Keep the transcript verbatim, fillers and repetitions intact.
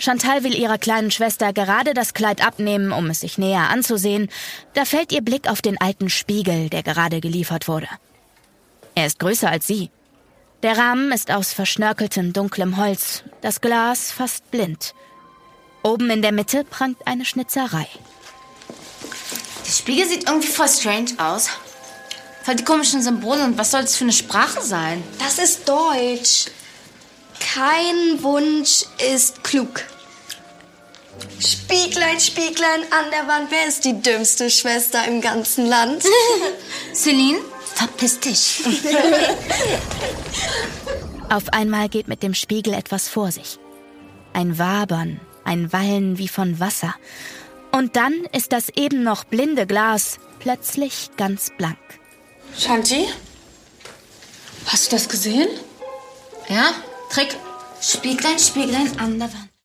Chantal will ihrer kleinen Schwester gerade das Kleid abnehmen, um es sich näher anzusehen. Da fällt ihr Blick auf den alten Spiegel, der gerade geliefert wurde. Er ist größer als sie. Der Rahmen ist aus verschnörkeltem, dunklem Holz, das Glas fast blind. Oben in der Mitte prangt eine Schnitzerei. Der Spiegel sieht irgendwie voll strange aus. Voll die komischen Symbole. Und was soll das für eine Sprache sein? Das ist Deutsch. Kein Wunsch ist klug. Spieglein, Spieglein an der Wand, wer ist die dümmste Schwester im ganzen Land? Celine, verpiss dich. Auf einmal geht mit dem Spiegel etwas vor sich. Ein Wabern, ein Wallen wie von Wasser. Und dann ist das eben noch blinde Glas plötzlich ganz blank. Shanti? Hast du das gesehen? Ja, Trick. Spieglein, Spieglein an der Wand.